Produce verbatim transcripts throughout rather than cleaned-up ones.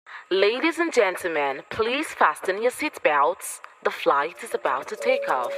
Ladies and gentlemen, please fasten your seatbelts. The flight is about to take off.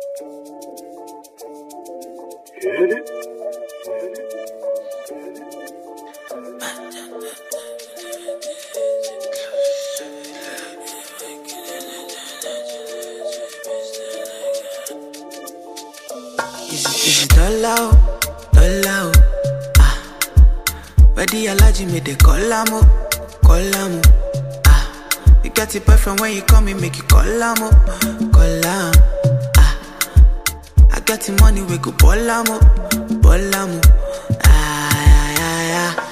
Is it dollar, dollar, ah? Ready, allergy me they call am, call am, ah. You get it boyfriend when you call me, make you call am, call am, ah. I got the money, we go ball am, ball am, ah, yeah, yeah.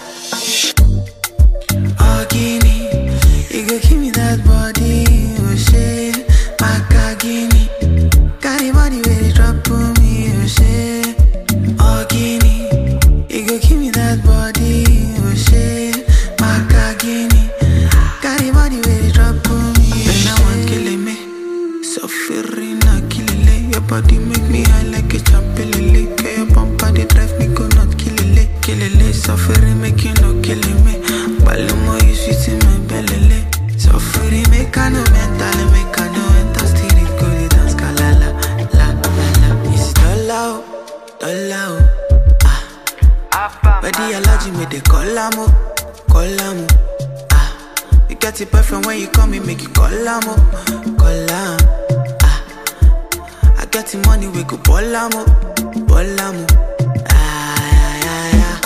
Oh, Guinea, you go give me that body, oh shit, Macagini, got the body where they drop on me, oh shit. Oh, Guinea, you go give me that body, oh shit, Macagini, got the body where they drop on me, oh shit. When I want killing me, suffering, not killing it. Your body make me high like a chapelele. Get your bumper, they drive me, go not kill it, kill it, suffering, make you not killing me. Balloon, you sweet in my belly. Suffering, make I no mental, make I no enter, still it go, they dance, kalala, la, la, la. It's dollar, dollar, ah. Ready, allergy, me they call am, call am, ah. You get it boyfriend when you call me, make you call am, call am, ah. I got the money, we go ball am, ball am, ah, yeah, yeah.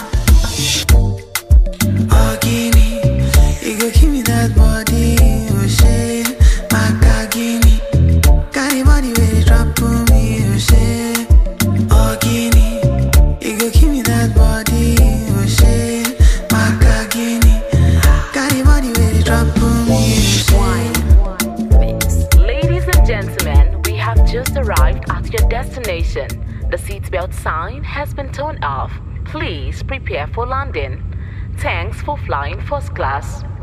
Oh, Guinea, you go give me that body, oh shit, Macagini, got the body where they drop on me, oh shit. Oh, Guinea, you go give me that body, oh shit, Macagini, got the body where they drop on me, oh shit. Ladies and gentlemen, we have just arrived at your destination. The seatbelt sign has been turned off. Please prepare for landing. Thanks for flying first class.